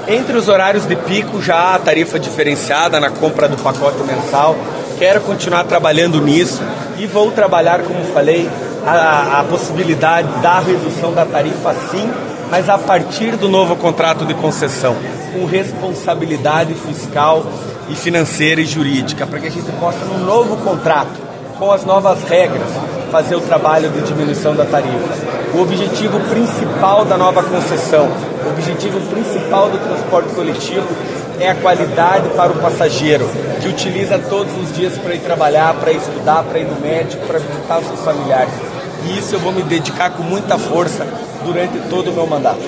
Entre os horários de pico, já há tarifa diferenciada na compra do pacote mensal. Quero continuar trabalhando nisso e vou trabalhar, como falei, a possibilidade da redução da tarifa sim, mas a partir do novo contrato de concessão, com responsabilidade fiscal e financeira e jurídica, para que a gente possa, num novo contrato, com as novas regras, fazer o trabalho de diminuição da tarifa. O objetivo principal da nova concessão, o objetivo principal do transporte coletivo é a qualidade para o passageiro, que utiliza todos os dias para ir trabalhar, para estudar, para ir no médico, para visitar os seus familiares. E isso eu vou me dedicar com muita força durante todo o meu mandato.